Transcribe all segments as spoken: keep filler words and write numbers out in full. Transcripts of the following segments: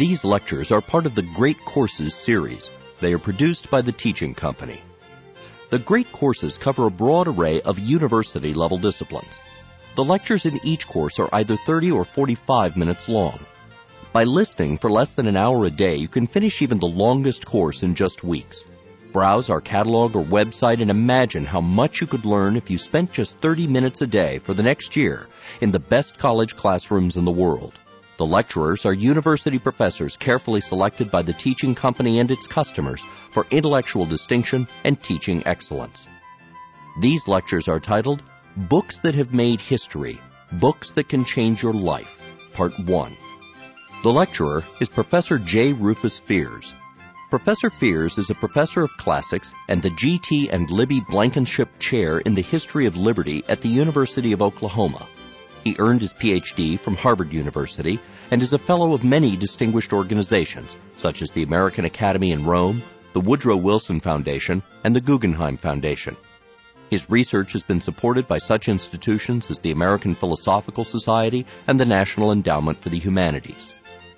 These lectures are part of the Great Courses series. They are produced by the Teaching Company. The Great Courses cover a broad array of university-level disciplines. The lectures in each course are either thirty or forty-five minutes long. By listening for less than an hour a day, you can finish even the longest course in just weeks. Browse our catalog or website and imagine how much you could learn if you spent just thirty minutes a day for the next year in the best college classrooms in the world. The lecturers are university professors carefully selected by the Teaching Company and its customers for intellectual distinction and teaching excellence. These lectures are titled Books That Have Made History, Books That Can Change Your Life, Part one. The lecturer is Professor J. Rufus Fears. Professor Fears is a professor of classics and the G T and Libby Blankenship Chair in the History of Liberty at the University of Oklahoma. He earned his P H D from Harvard University and is a fellow of many distinguished organizations, such as the American Academy in Rome, the Woodrow Wilson Foundation, and the Guggenheim Foundation. His research has been supported by such institutions as the American Philosophical Society and the National Endowment for the Humanities.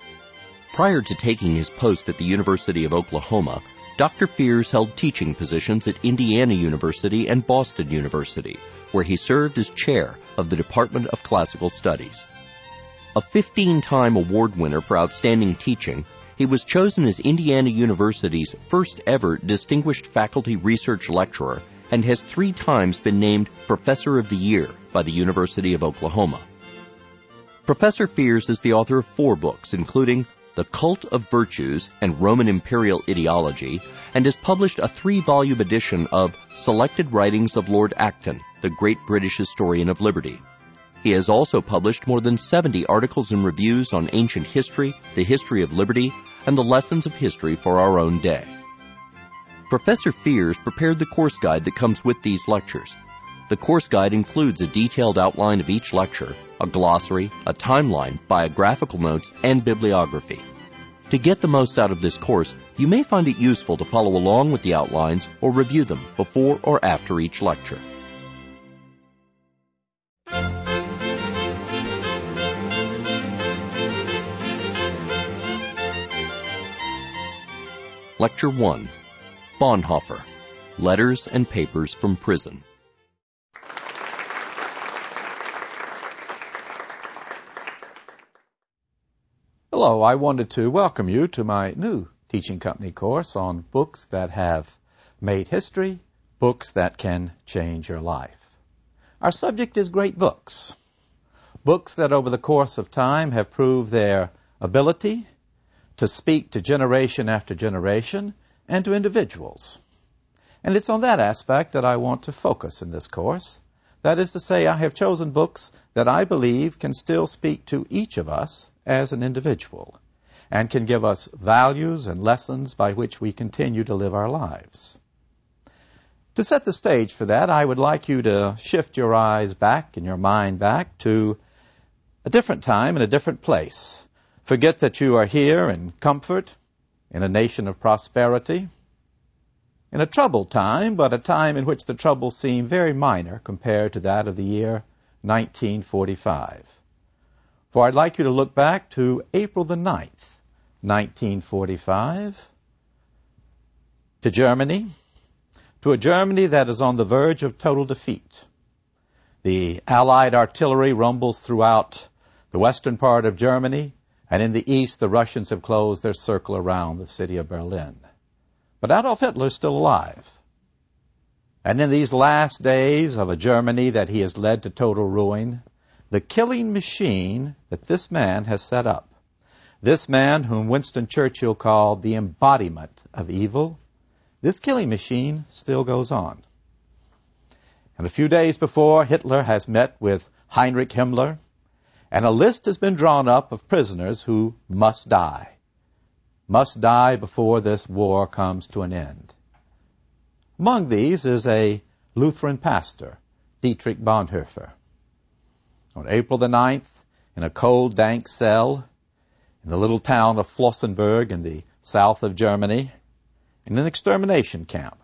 Prior to taking his post at the University of Oklahoma, Doctor Fears held teaching positions at Indiana University and Boston University, where he served as chair of the Department of Classical Studies. A fifteen-time award winner for outstanding teaching, he was chosen as Indiana University's first-ever Distinguished Faculty Research Lecturer and has three times been named Professor of the Year by the University of Oklahoma. Professor Fears is the author of four books, including The Cult of Virtues and Roman Imperial Ideology, and has published a three-volume edition of Selected Writings of Lord Acton, the Great British Historian of Liberty. He has also published more than seventy articles and reviews on ancient history, the history of liberty, and the lessons of history for our own day. Professor Fears prepared the course guide that comes with these lectures. The course guide includes a detailed outline of each lecture, a glossary, a timeline, biographical notes, and bibliography. To get the most out of this course, you may find it useful to follow along with the outlines or review them before or after each lecture. Lecture one. Bonhoeffer, Letters and Papers from Prison. Hello, I wanted to welcome you to my new Teaching Company course on books that have made history, books that can change your life. Our subject is great books. Books that over the course of time have proved their ability to speak to generation after generation and to individuals. And it's on that aspect that I want to focus in this course. That is to say, I have chosen books that I believe can still speak to each of us as an individual and can give us values and lessons by which we continue to live our lives. To set the stage for that, I would like you to shift your eyes back and your mind back to a different time and a different place. Forget that you are here in comfort, in a nation of prosperity, in a troubled time, but a time in which the troubles seem very minor compared to that of the year nineteen forty-five. For I'd like you to look back to April the ninth, nineteen forty-five, to Germany, to a Germany that is on the verge of total defeat. The Allied artillery rumbles throughout the western part of Germany, and in the east the Russians have closed their circle around the city of Berlin. But Adolf Hitler is still alive. And in these last days of a Germany that he has led to total ruin, the killing machine that this man has set up, this man whom Winston Churchill called the embodiment of evil, this killing machine still goes on. And a few days before, Hitler has met with Heinrich Himmler, and a list has been drawn up of prisoners who must die, must die before this war comes to an end. Among these is a Lutheran pastor, Dietrich Bonhoeffer. On April the ninth, in a cold, dank cell in the little town of Flossenburg in the south of Germany, in an extermination camp,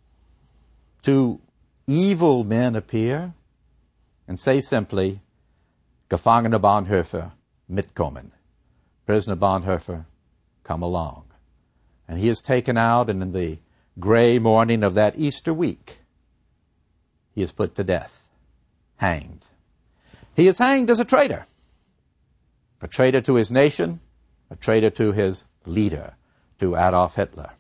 two evil men appear and say simply, Gefangener Bonhoeffer, mitkommen. Prisoner Bonhoeffer, come along. And he is taken out, and in the gray morning of that Easter week, he is put to death, hanged. He is hanged as a traitor, a traitor to his nation, a traitor to his leader, to Adolf Hitler.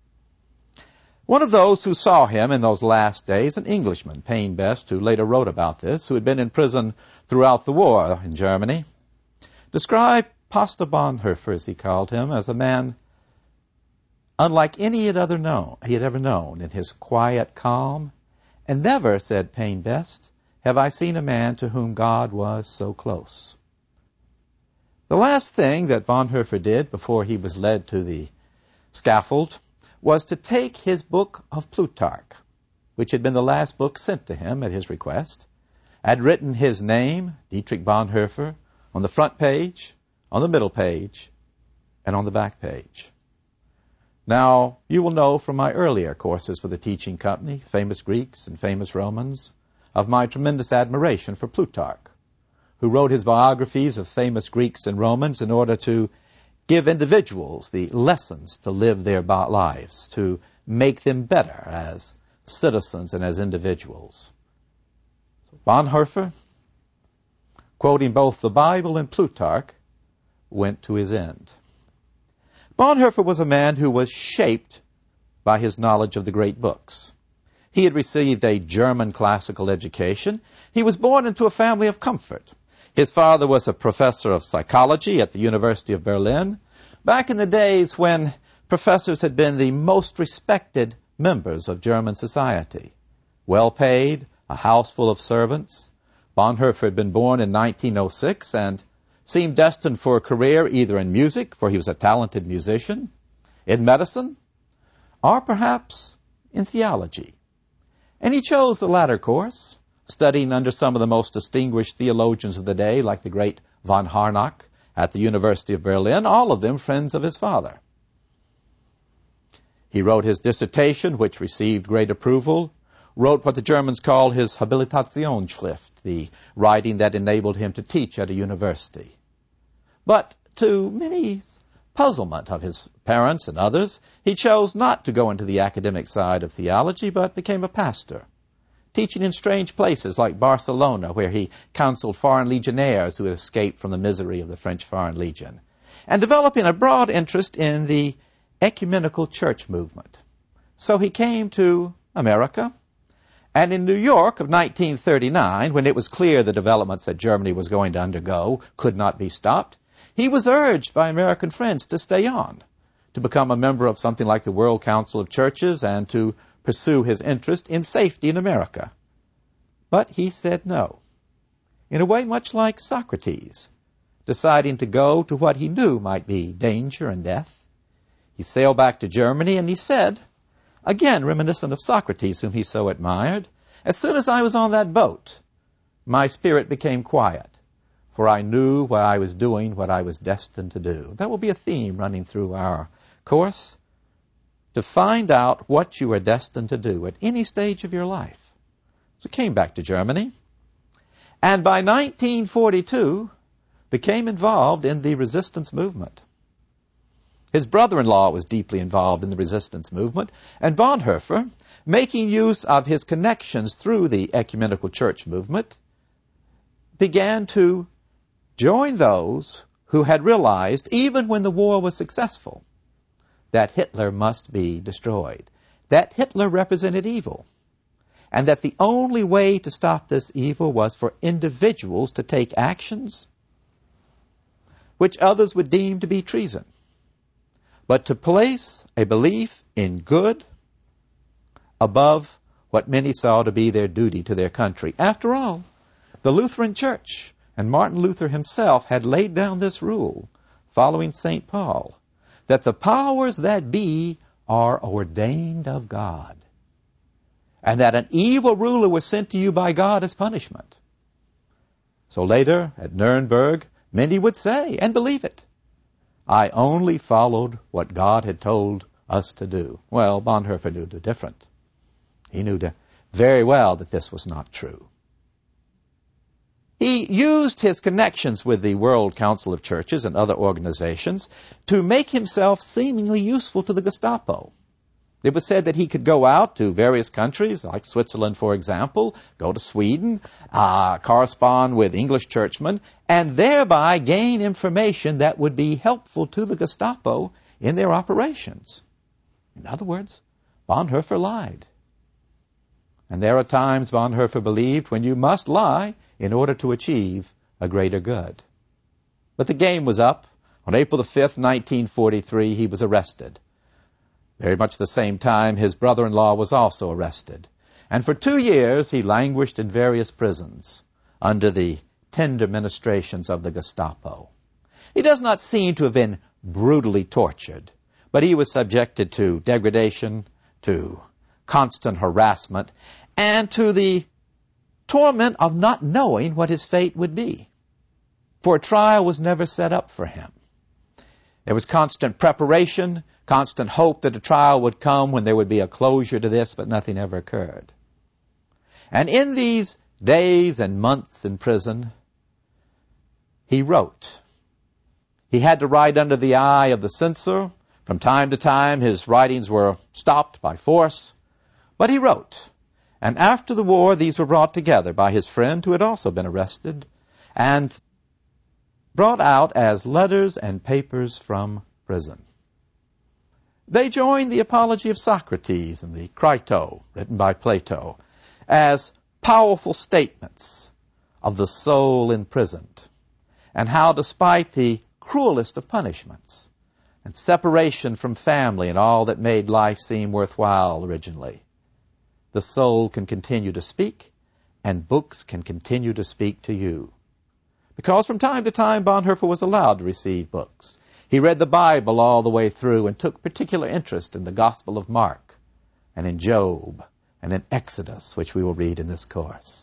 One of those who saw him in those last days, an Englishman, Payne Best, who later wrote about this, who had been in prison throughout the war in Germany, described Pastor Bonhoeffer, as he called him, as a man unlike any he had, other known, he had ever known, in his quiet calm. And never, said Payne Best, have I seen a man to whom God was so close. The last thing that Bonhoeffer did before he was led to the scaffold was to take his book of Plutarch, which had been the last book sent to him at his request, had written his name, Dietrich Bonhoeffer, on the front page, on the middle page, and on the back page. Now, you will know from my earlier courses for the teaching company, Famous Greeks and Famous Romans, of my tremendous admiration for Plutarch, who wrote his biographies of famous Greeks and Romans in order to give individuals the lessons to live their lives, to make them better as citizens and as individuals. So Bonhoeffer, quoting both the Bible and Plutarch, went to his end. Bonhoeffer was a man who was shaped by his knowledge of the great books. He had received a German classical education. He was born into a family of comfort. His father was a professor of psychology at the University of Berlin, back in the days when professors had been the most respected members of German society. Well paid, a house full of servants. Bonhoeffer had been born in nineteen oh six and seemed destined for a career either in music, for he was a talented musician, in medicine, or perhaps in theology. And he chose the latter course, studying under some of the most distinguished theologians of the day, like the great von Harnack at the University of Berlin, all of them friends of his father. He wrote his dissertation, which received great approval, wrote what the Germans call his Habilitationsschrift, the writing that enabled him to teach at a university. But to many puzzlement of his parents and others, he chose not to go into the academic side of theology, but became a pastor, teaching in strange places like Barcelona, where he counseled foreign legionnaires who had escaped from the misery of the French Foreign Legion, and developing a broad interest in the ecumenical church movement. So he came to America, and in New York of nineteen thirty-nine, when it was clear the developments that Germany was going to undergo could not be stopped, he was urged by American friends to stay on, to become a member of something like the World Council of Churches and to pursue his interest in safety in America. But he said no, in a way much like Socrates, deciding to go to what he knew might be danger and death. He sailed back to Germany, and he said, again reminiscent of Socrates, whom he so admired, as soon as I was on that boat, my spirit became quiet, for I knew what I was doing, what I was destined to do. That will be a theme running through our course, to find out what you are destined to do at any stage of your life. So he came back to Germany, and by nineteen forty-two became involved in the resistance movement. His brother-in-law was deeply involved in the resistance movement, and Bonhoeffer, making use of his connections through the ecumenical church movement, began to join those who had realized, even when the war was successful, that Hitler must be destroyed, that Hitler represented evil, and that the only way to stop this evil was for individuals to take actions which others would deem to be treason, but to place a belief in good above what many saw to be their duty to their country. After all, the Lutheran Church and Martin Luther himself had laid down this rule, following Saint Paul, that the powers that be are ordained of God, and that an evil ruler was sent to you by God as punishment. So later, at Nuremberg, many would say, and believe it, I only followed what God had told us to do. Well, Bonhoeffer knew the different. He knew very well that this was not true. He used his connections with the World Council of Churches and other organizations to make himself seemingly useful to the Gestapo. It was said that he could go out to various countries, like Switzerland, for example, go to Sweden, uh, correspond with English churchmen, and thereby gain information that would be helpful to the Gestapo in their operations. In other words, Bonhoeffer lied. And there are times, Bonhoeffer believed, when you must lie in order to achieve a greater good. But the game was up. On April the fifth, nineteen forty-three, he was arrested. Very much the same time, his brother-in-law was also arrested. And for two years, he languished in various prisons under the tender ministrations of the Gestapo. He does not seem to have been brutally tortured, but he was subjected to degradation, to constant harassment, and to the torment of not knowing what his fate would be. For a trial was never set up for him. There was constant preparation, constant hope that a trial would come when there would be a closure to this, but nothing ever occurred. And in these days and months in prison, he wrote. He had to write under the eye of the censor. From time to time, his writings were stopped by force, but he wrote. And after the war, these were brought together by his friend who had also been arrested and brought out as letters and papers from prison. They joined the Apology of Socrates and the Crito, written by Plato, as powerful statements of the soul imprisoned, and how despite the cruelest of punishments and separation from family and all that made life seem worthwhile originally, the soul can continue to speak, and books can continue to speak to you. Because from time to time, Bonhoeffer was allowed to receive books. He read the Bible all the way through and took particular interest in the Gospel of Mark and in Job and in Exodus, which we will read in this course.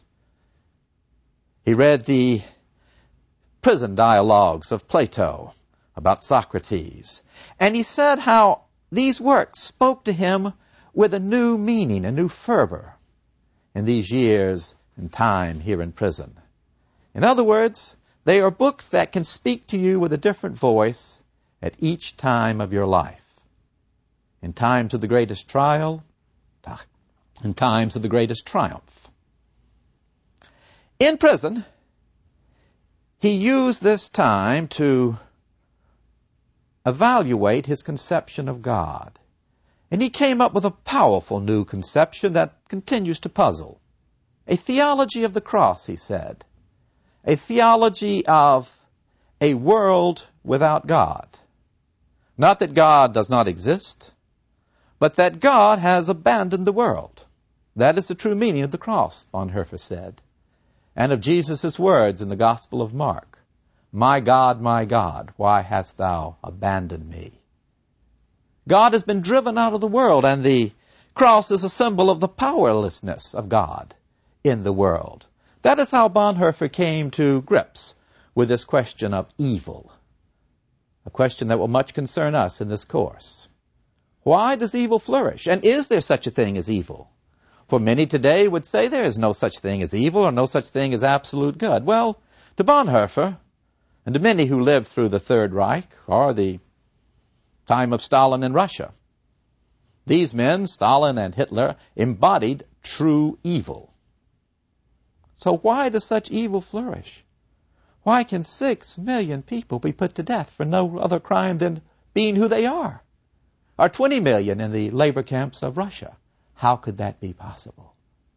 He read the prison dialogues of Plato about Socrates, and he said how these works spoke to him with a new meaning, a new fervor in these years and time here in prison. In other words, they are books that can speak to you with a different voice at each time of your life. In times of the greatest trial, in times of the greatest triumph. In prison, he used this time to evaluate his conception of God. And he came up with a powerful new conception that continues to puzzle. A theology of the cross, he said. A theology of a world without God. Not that God does not exist, but that God has abandoned the world. That is the true meaning of the cross, Bonhoeffer said, and of Jesus' words in the Gospel of Mark. My God, my God, why hast thou abandoned me? God has been driven out of the world, and the cross is a symbol of the powerlessness of God in the world. That is how Bonhoeffer came to grips with this question of evil, a question that will much concern us in this course. Why does evil flourish? And is there such a thing as evil? For many today would say there is no such thing as evil or no such thing as absolute good. Well, to Bonhoeffer, and to many who lived through the Third Reich or the time of Stalin in Russia, these men, Stalin and Hitler, embodied true evil. So why does such evil flourish? Why can six million people be put to death for no other crime than being who they are? Or twenty million in the labor camps of Russia? How could that be possible?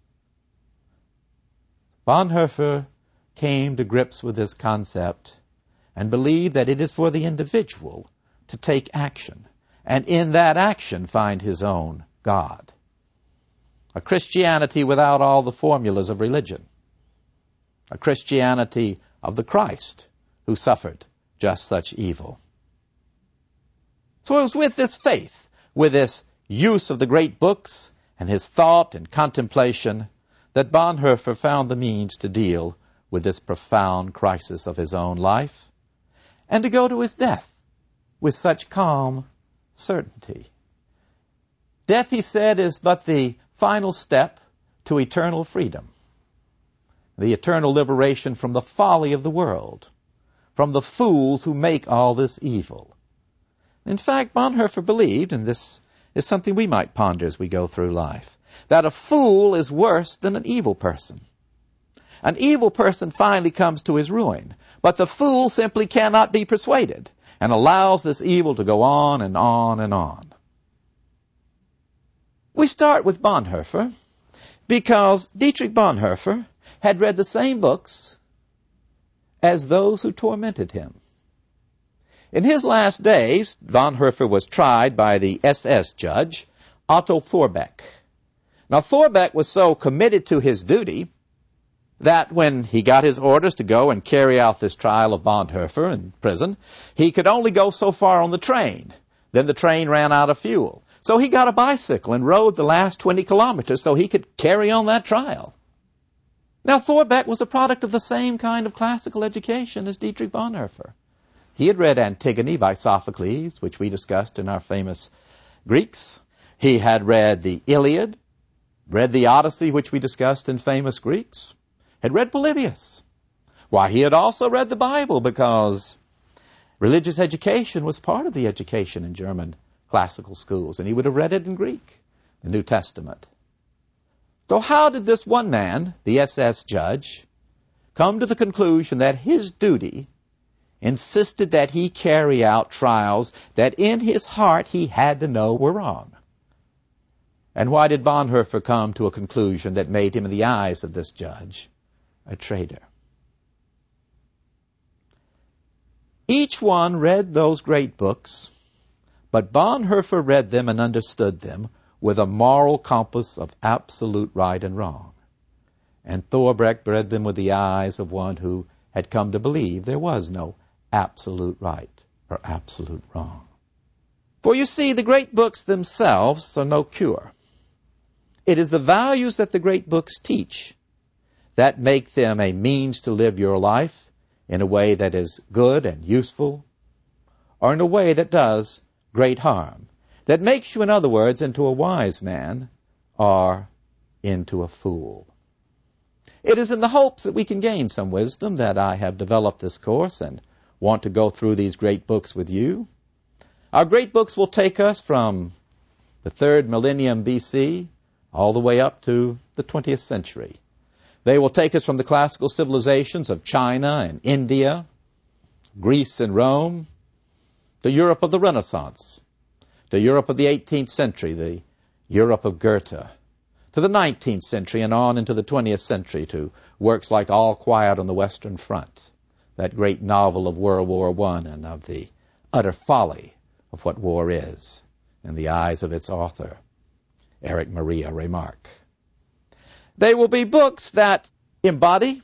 Bonhoeffer came to grips with this concept and believed that it is for the individual to take action, and in that action find his own God. A Christianity without all the formulas of religion. A Christianity of the Christ who suffered just such evil. So it was with this faith, with this use of the great books and his thought and contemplation, that Bonhoeffer found the means to deal with this profound crisis of his own life and to go to his death with such calm certainty. Death, he said, is but the final step to eternal freedom. the eternal liberation from the folly of the world, from the fools who make all this evil. In fact, Bonhoeffer believed, and this is something we might ponder as we go through life, that a fool is worse than an evil person. An evil person finally comes to his ruin, but the fool simply cannot be persuaded and allows this evil to go on and on and on. We start with Bonhoeffer because Dietrich Bonhoeffer had read the same books as those who tormented him. In his last days, Bonhoeffer was tried by the S S judge, Otto Thorbecke. Now, Thorbecke was so committed to his duty that when he got his orders to go and carry out this trial of Bonhoeffer in prison, he could only go so far on the train. Then the train ran out of fuel. So he got a bicycle and rode the last twenty kilometers so he could carry on that trial. Now, Thorbecke was a product of the same kind of classical education as Dietrich Bonhoeffer. He had read Antigone by Sophocles, which we discussed in our famous Greeks. He had read the Iliad, read the Odyssey, which we discussed in famous Greeks, had read Polybius. Why, he had also read the Bible because religious education was part of the education in German classical schools, and he would have read it in Greek, the New Testament. So how did this one man, the S S judge, come to the conclusion that his duty insisted that he carry out trials that in his heart he had to know were wrong? And why did Bonhoeffer come to a conclusion that made him, in the eyes of this judge, a traitor? Each one read those great books, but Bonhoeffer read them and understood them with a moral compass of absolute right and wrong. And Thorbecke read them with the eyes of one who had come to believe there was no absolute right or absolute wrong. For you see, the great books themselves are no cure. It is the values that the great books teach that make them a means to live your life in a way that is good and useful, or in a way that does great harm, that makes you, in other words, into a wise man or into a fool. It is in the hopes that we can gain some wisdom that I have developed this course and want to go through these great books with you. Our great books will take us from the third millennium B C all the way up to the twentieth century. They will take us from the classical civilizations of China and India, Greece and Rome, to Europe of the Renaissance, to Europe of the eighteenth century, the Europe of Goethe, to the nineteenth century and on into the twentieth century, to works like All Quiet on the Western Front, that great novel of World War One and of the utter folly of what war is in the eyes of its author, Erich Maria Remarque. They will be books that embody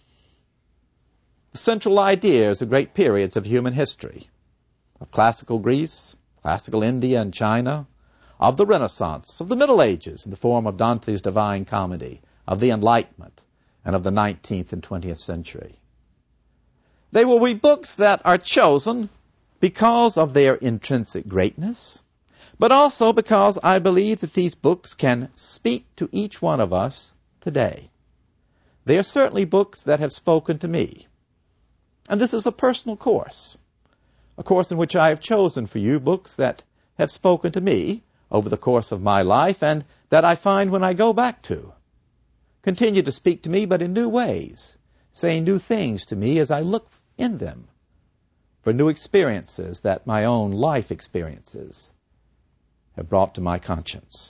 the central ideas of great periods of human history, of classical Greece, classical India and China, of the Renaissance, of the Middle Ages in the form of Dante's Divine Comedy, of the Enlightenment, and of the nineteenth and twentieth century. They will be books that are chosen because of their intrinsic greatness, but also because I believe that these books can speak to each one of us today. They are certainly books that have spoken to me. And this is a personal course, a course in which I have chosen for you books that have spoken to me over the course of my life and that I find when I go back to, continue to speak to me, but in new ways, saying new things to me as I look in them for new experiences that my own life experiences have brought to my conscience.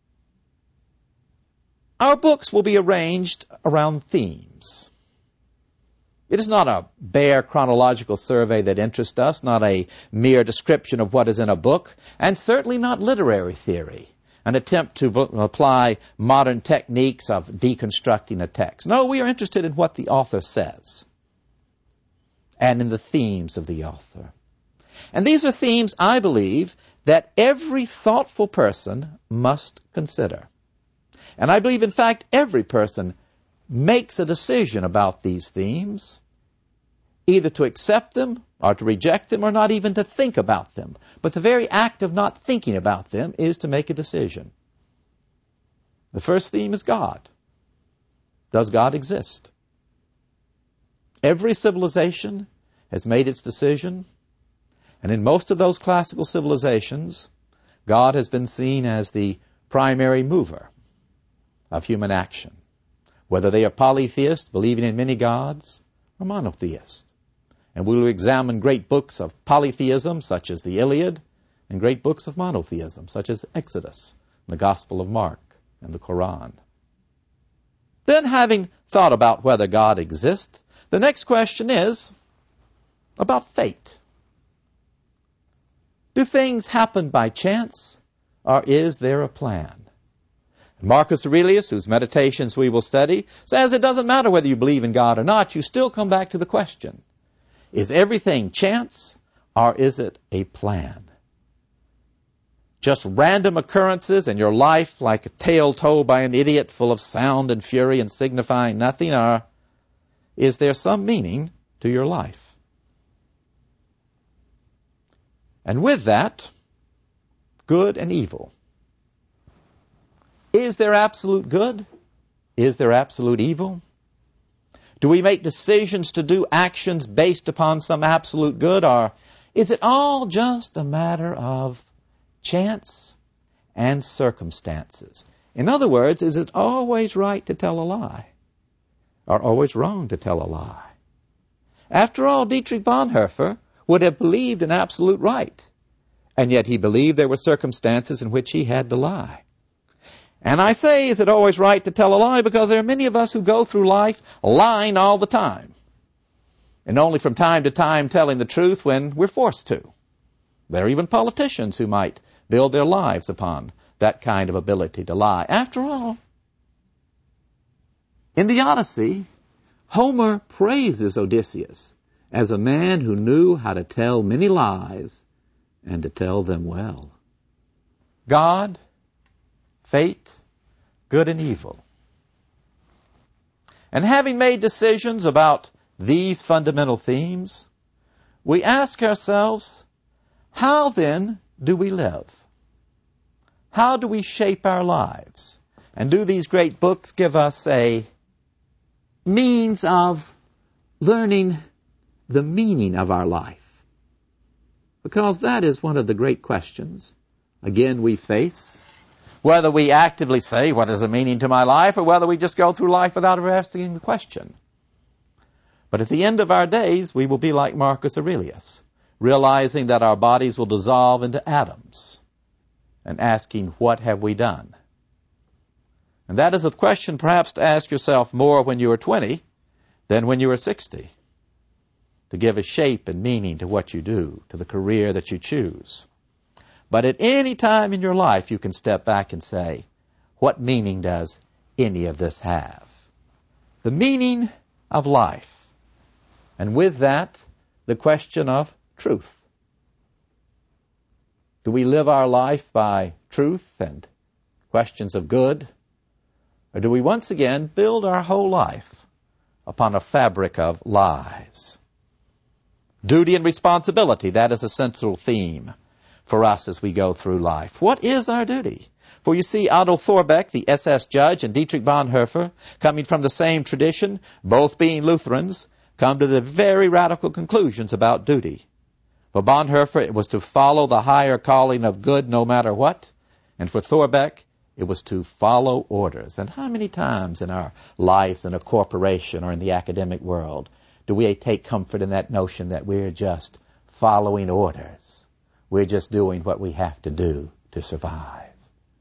Our books will be arranged around themes. It is not a bare chronological survey that interests us, not a mere description of what is in a book, and certainly not literary theory, an attempt to apply modern techniques of deconstructing a text. No, we are interested in what the author says and in the themes of the author. And these are themes, I believe, that every thoughtful person must consider. And I believe, in fact, every person makes a decision about these themes, either to accept them or to reject them or not even to think about them. But the very act of not thinking about them is to make a decision. The first theme is God. Does God exist? Every civilization has made its decision, and in most of those classical civilizations, God has been seen as the primary mover of human action, whether they are polytheists, believing in many gods, or monotheists. And we will examine great books of polytheism, such as the Iliad, and great books of monotheism, such as Exodus, the Gospel of Mark, and the Quran. Then, having thought about whether God exists, the next question is about fate. Do things happen by chance, or is there a plan? Marcus Aurelius, whose meditations we will study, says it doesn't matter whether you believe in God or not, you still come back to the question, is everything chance, or is it a plan? Just random occurrences in your life, like a tale told by an idiot full of sound and fury and signifying nothing, or is there some meaning to your life? And with that, good and evil. Is there absolute good? Is there absolute evil? Do we make decisions to do actions based upon some absolute good, or is it all just a matter of chance and circumstances? In other words, is it always right to tell a lie, or always wrong to tell a lie? After all, Dietrich Bonhoeffer would have believed in absolute right, and yet he believed there were circumstances in which he had to lie. And I say, is it always right to tell a lie? Because there are many of us who go through life lying all the time, and only from time to time telling the truth when we're forced to. There are even politicians who might build their lives upon that kind of ability to lie. After all, in the Odyssey, Homer praises Odysseus as a man who knew how to tell many lies and to tell them well. God, fate, good and evil. And having made decisions about these fundamental themes, we ask ourselves, how then do we live? How do we shape our lives? And do these great books give us a means of learning the meaning of our life? Because that is one of the great questions, again, we face, whether we actively say, what is the meaning to my life, or whether we just go through life without ever asking the question. But at the end of our days, we will be like Marcus Aurelius, realizing that our bodies will dissolve into atoms, and asking, what have we done? And that is a question perhaps to ask yourself more when you are twenty than when you are sixty, to give a shape and meaning to what you do, to the career that you choose. But at any time in your life, you can step back and say, what meaning does any of this have? The meaning of life. And with that, the question of truth. Do we live our life by truth and questions of good? Or do we once again build our whole life upon a fabric of lies? Duty and responsibility, that is a central theme for us as we go through life. What is our duty? For you see, Otto Thorbecke, the S S judge, and Dietrich Bonhoeffer, coming from the same tradition, both being Lutherans, come to the very radical conclusions about duty. For Bonhoeffer, it was to follow the higher calling of good no matter what. And for Thorbecke, it was to follow orders. And how many times in our lives in a corporation or in the academic world do we take comfort in that notion that we're just following orders? We're just doing what we have to do to survive.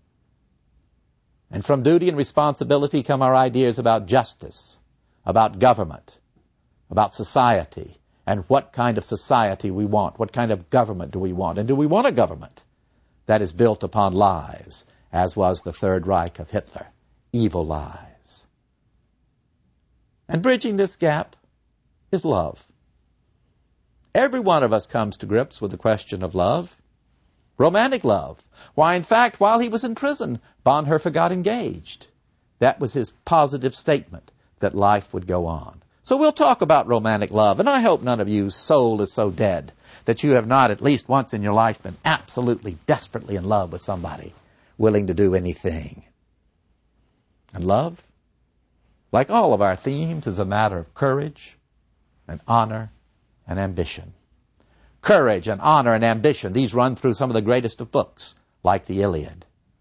And from duty and responsibility come our ideas about justice, about government, about society, and what kind of society we want. What kind of government do we want? And do we want a government that is built upon lies, as was the Third Reich of Hitler, evil lies? And bridging this gap is love. Every one of us comes to grips with the question of love. Romantic love. Why, in fact, while he was in prison, Bonhoeffer got engaged. That was his positive statement that life would go on. So we'll talk about romantic love, and I hope none of you's soul is so dead that you have not at least once in your life been absolutely, desperately in love with somebody, willing to do anything. And love, like all of our themes, is a matter of courage, and honor and ambition. Courage and honor and ambition, these run through some of the greatest of books, like the Iliad,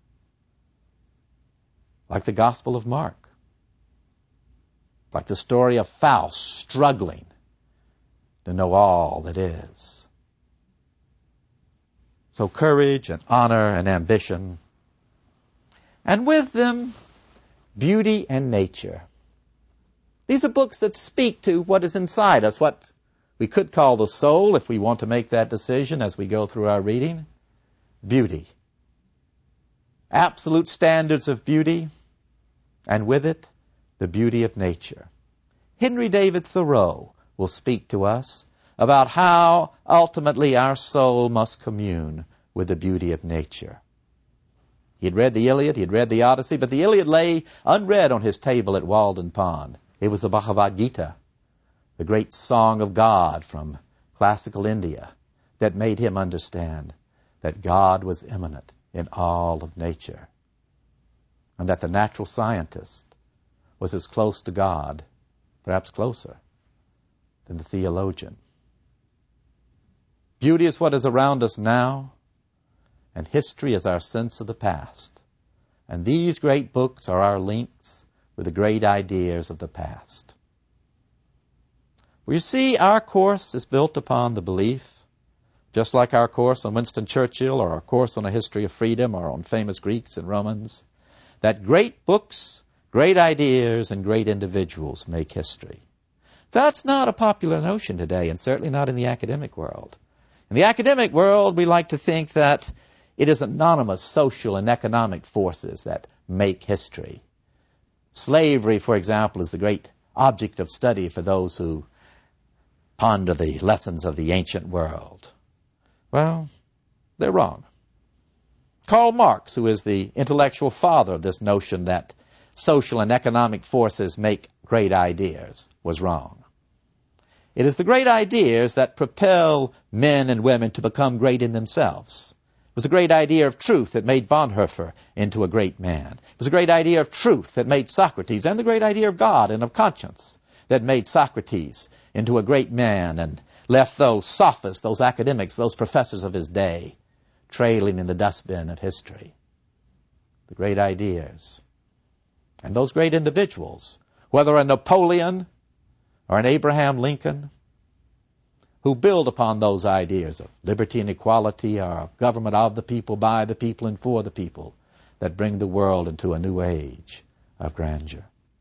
like the Gospel of Mark, like the story of Faust struggling to know all that is. So courage and honor and ambition, and with them, beauty and nature. These are books that speak to what is inside us, what we could call the soul, if we want to make that decision as we go through our reading. Beauty. Absolute standards of beauty, and with it, the beauty of nature. Henry David Thoreau will speak to us about how ultimately our soul must commune with the beauty of nature. He had read the Iliad, he had read the Odyssey, but the Iliad lay unread on his table at Walden Pond. It was the Bhagavad Gita, the great song of God from classical India, that made him understand that God was immanent in all of nature, and that the natural scientist was as close to God, perhaps closer, than the theologian. Beauty is what is around us now, and history is our sense of the past. And these great books are our links with the great ideas of the past. Well, you see, our course is built upon the belief, just like our course on Winston Churchill or our course on a history of freedom or on famous Greeks and Romans, that great books, great ideas, and great individuals make history. That's not a popular notion today, and certainly not in the academic world. In the academic world, we like to think that it is anonymous social and economic forces that make history. Slavery, for example, is the great object of study for those who ponder the lessons of the ancient world. Well, they're wrong. Karl Marx, who is the intellectual father of this notion that social and economic forces make great ideas, was wrong. It is the great ideas that propel men and women to become great in themselves. It was a great idea of truth that made Bonhoeffer into a great man. It was a great idea of truth that made Socrates, and the great idea of God and of conscience that made Socrates into a great man and left those sophists, those academics, those professors of his day trailing in the dustbin of history. The great ideas. And those great individuals, whether a Napoleon or an Abraham Lincoln, who build upon those ideas of liberty and equality, or of government of the people, by the people, and for the people, that bring the world into a new age of grandeur.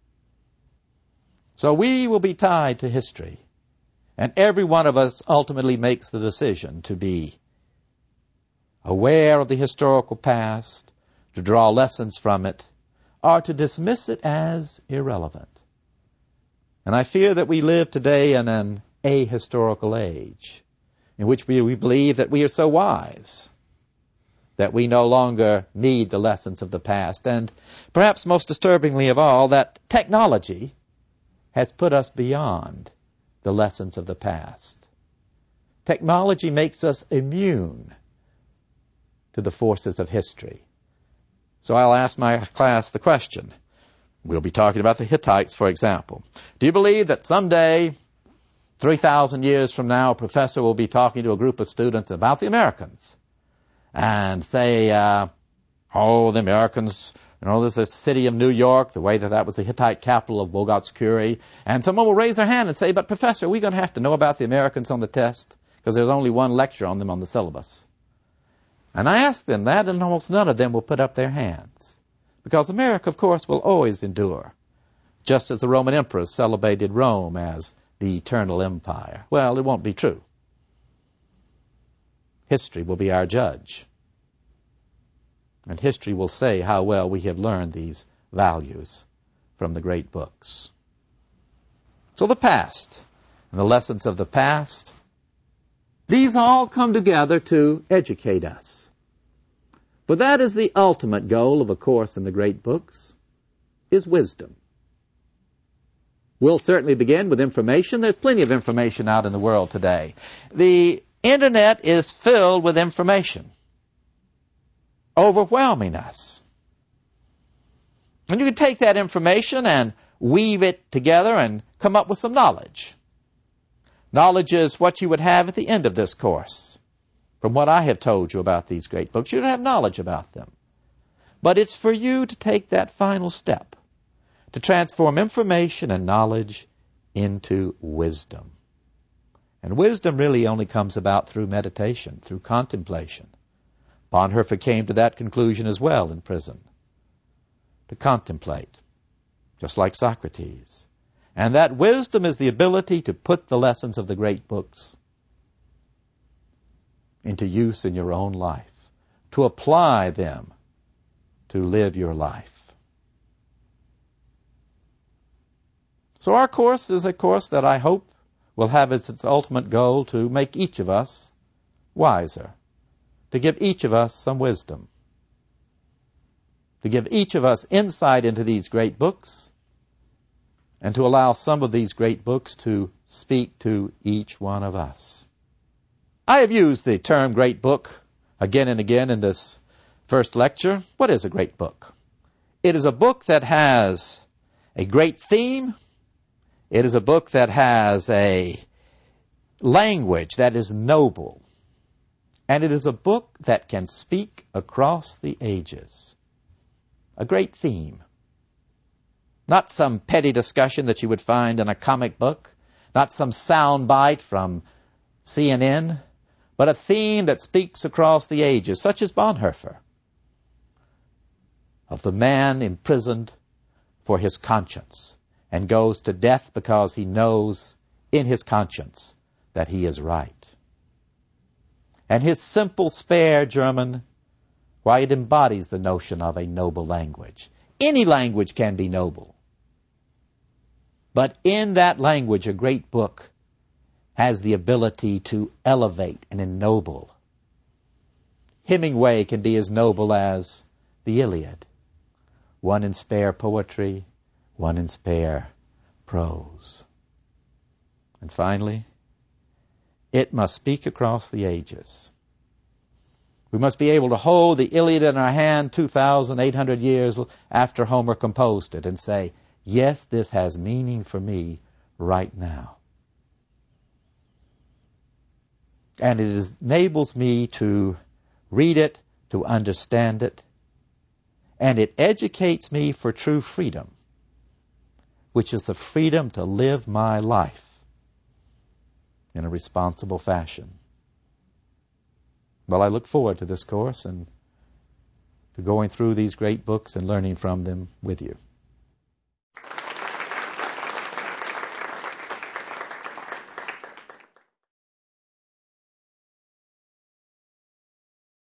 So we will be tied to history, and every one of us ultimately makes the decision to be aware of the historical past, to draw lessons from it, or to dismiss it as irrelevant. And I fear that we live today in an ahistorical age, in which we, we believe that we are so wise that we no longer need the lessons of the past. And perhaps most disturbingly of all, that technology has put us beyond the lessons of the past. Technology makes us immune to the forces of history. So I'll ask my class the question. We'll be talking about the Hittites, for example. Do you believe that someday, three thousand years from now, a professor will be talking to a group of students about the Americans and say, uh, oh, the Americans, you know, there's this city of New York, the way that that was the Hittite capital of Bogat's Curie, and someone will raise their hand and say, but professor, we're going to have to know about the Americans on the test because there's only one lecture on them on the syllabus. And I ask them that, and almost none of them will put up their hands. Because America, of course, will always endure, just as the Roman emperors celebrated Rome as the eternal empire. Well, it won't be true. History will be our judge. And history will say how well we have learned these values from the great books. So the past, and the lessons of the past, these all come together to educate us. For that is the ultimate goal of a course in the great books, is wisdom. We'll certainly begin with information. There's plenty of information out in the world today. The Internet is filled with information, overwhelming us. And you can take that information and weave it together and come up with some knowledge. Knowledge is what you would have at the end of this course. From what I have told you about these great books, you have knowledge about them. But it's for you to take that final step, to transform information and knowledge into wisdom. And wisdom really only comes about through meditation, through contemplation. Bonhoeffer came to that conclusion as well in prison. To contemplate, just like Socrates. And that wisdom is the ability to put the lessons of the great books into use in your own life, to apply them to live your life. So our course is a course that I hope will have as its ultimate goal to make each of us wiser, to give each of us some wisdom, to give each of us insight into these great books, and to allow some of these great books to speak to each one of us. I have used the term great book again and again in this first lecture. What is a great book? It is a book that has a great theme. It is a book that has a language that is noble. And it is a book that can speak across the ages. A great theme. Not some petty discussion that you would find in a comic book, not some sound bite from C N N, but a theme that speaks across the ages, such as Bonhoeffer, of the man imprisoned for his conscience and goes to death because he knows in his conscience that he is right. And his simple, spare German, why, it embodies the notion of a noble language. Any language can be noble. But in that language, a great book has the ability to elevate and ennoble. Hemingway can be as noble as the Iliad, one in spare poetry, one in spare prose. And finally, it must speak across the ages. We must be able to hold the Iliad in our hand two thousand eight hundred years after Homer composed it and say, yes, this has meaning for me right now. And it is, enables me to read it, to understand it, and it educates me for true freedom, which is the freedom to live my life in a responsible fashion. Well, I look forward to this course and to going through these great books and learning from them with you.